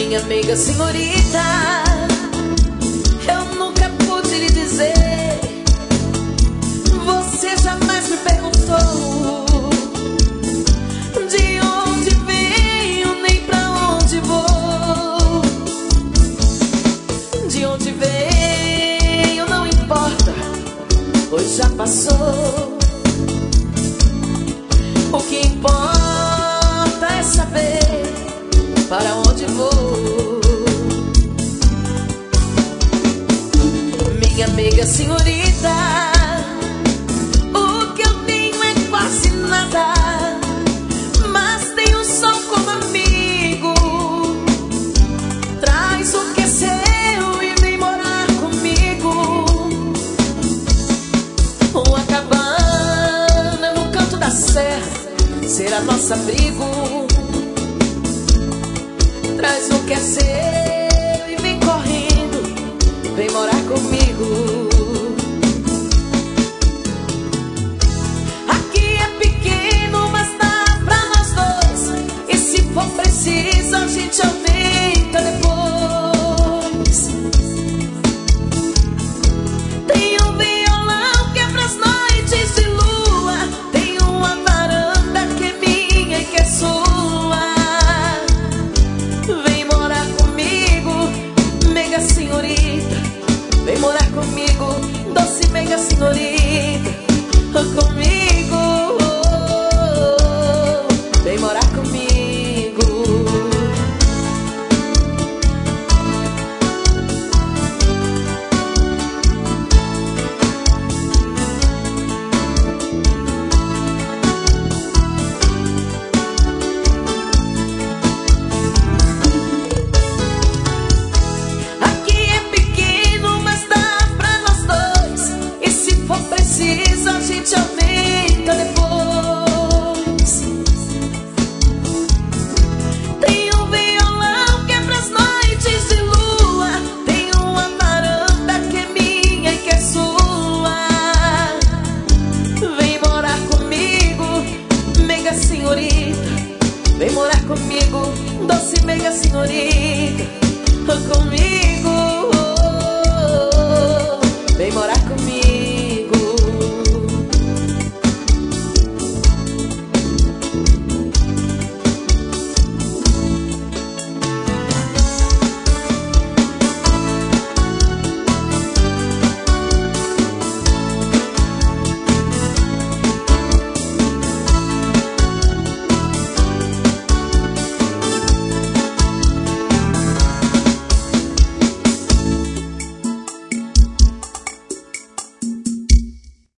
Minha amiga senhorita, eu nunca pude lhe dizer. Você jamais me perguntou de onde venho, nem pra onde vou. De onde venho não importa, pois já passou. O que importa é saber para onde vou. Minha amiga senhorita, o que eu tenho é quase nada, mas tenho só como amigo. Traz o que é seu e vem morar comigo. Uma cabana no canto da serra será nosso abrigo. Traz o que é seu e vem correndo, vem morar comigo. Aqui é pequeno, mas dá pra nós dois, e se for preciso a gente aumenta depois. Tem um violão que é pras noites de lua, tem uma varanda que é minha e que é sua. Senhorita, vem morar comigo, doce meiga senhorita, comigo, vem morar comigo. A gente aumenta depois. Tem um violão que é pras noites de lua, tem uma varanda que é minha e que é sua. Vem morar comigo, meiga senhorita, vem morar comigo, doce meiga senhorita.